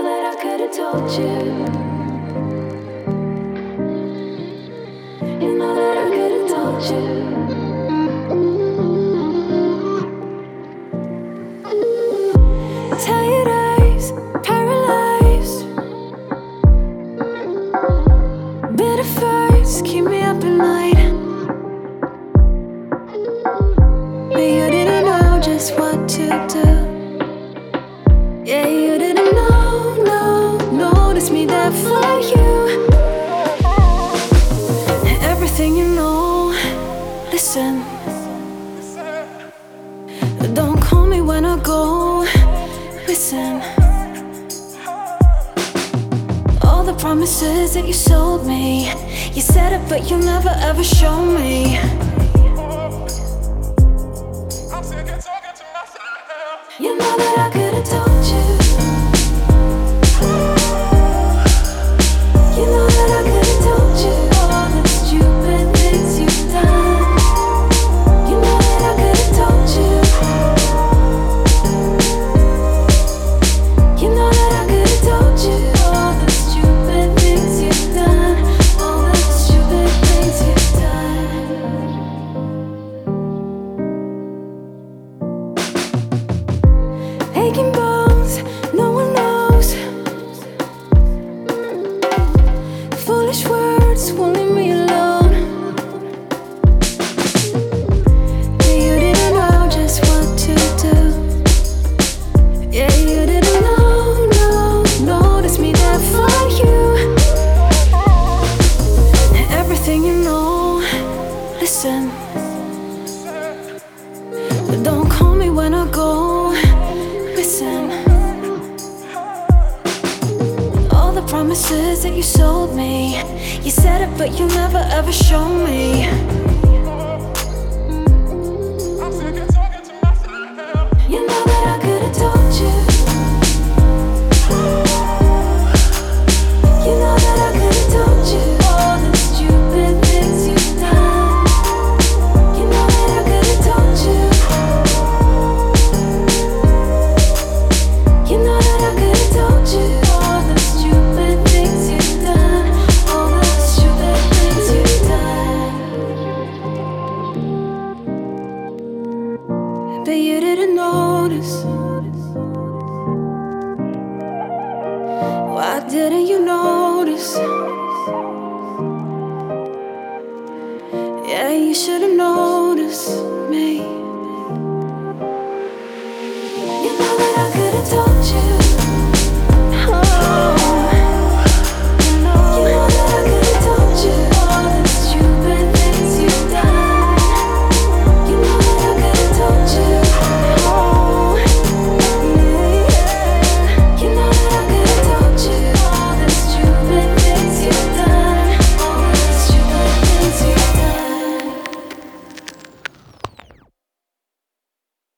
that I could've told you. You know that I could've told you. Tired eyes, paralyzed. Bitter fights keep me up at night. But you didn't know just what to do. Yeah, you didn't notice me there for you. And everything you know, listen. Don't call me when I go. Listen. All the promises that you sold me, you said it, but you never ever show me. You know that I could've told you. You know that I could've told you all the stupid things you've done. You know that I could've told you. You know that I could've told you all the stupid things you've done. All the stupid things you've done. Aching bones, no one knows. Foolish words won't leave me alone. But you didn't know just what to do. Yeah, you didn't notice me there for you. And everything you know, listen. Don't call me when I go. Listen. All the promises that you sold me, you said it, but you never ever show me. You know that I could've told you. You know that I could've told you all the stupid things you've done. You know that I could've told you. You know that I could've told you all the stupid things you've done. All the stupid things you've done. But you didn't notice. Why didn't you notice? Yeah, you should've noticed me.